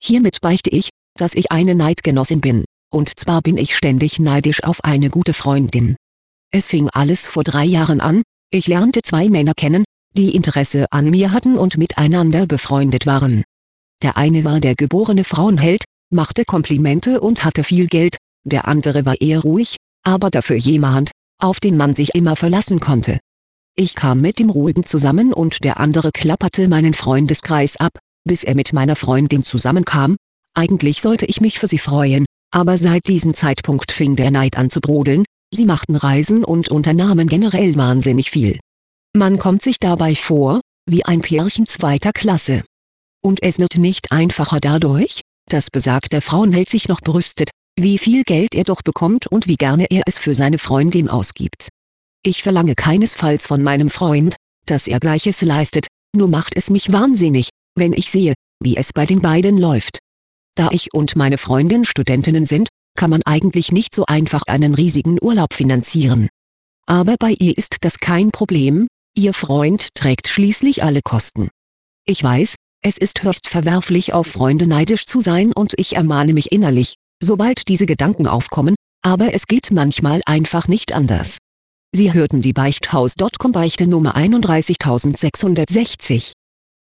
Hiermit beichte ich, dass ich eine Neidgenossin bin, und zwar bin ich ständig neidisch auf eine gute Freundin. Es fing alles vor 3 Jahren an, ich lernte 2 Männer kennen, die Interesse an mir hatten und miteinander befreundet waren. Der eine war der geborene Frauenheld, machte Komplimente und hatte viel Geld, der andere war eher ruhig, aber dafür jemand, auf den man sich immer verlassen konnte. Ich kam mit dem Ruhigen zusammen und der andere klapperte meinen Freundeskreis ab, bis er mit meiner Freundin zusammenkam. Eigentlich sollte ich mich für sie freuen, aber seit diesem Zeitpunkt fing der Neid an zu brodeln, sie machten Reisen und unternahmen generell wahnsinnig viel. Man kommt sich dabei vor, wie ein Pärchen 2. Klasse. Und es wird nicht einfacher dadurch, dass besagter Frauenheld sich noch brüstet, wie viel Geld er doch bekommt und wie gerne er es für seine Freundin ausgibt. Ich verlange keinesfalls von meinem Freund, dass er Gleiches leistet, nur macht es mich wahnsinnig, wenn ich sehe, wie es bei den beiden läuft. Da ich und meine Freundin Studentinnen sind, kann man eigentlich nicht so einfach einen riesigen Urlaub finanzieren. Aber bei ihr ist das kein Problem, ihr Freund trägt schließlich alle Kosten. Ich weiß, es ist höchst verwerflich, auf Freunde neidisch zu sein und ich ermahne mich innerlich, sobald diese Gedanken aufkommen, aber es geht manchmal einfach nicht anders. Sie hörten die Beichthaus.com Beichte Nummer 31660.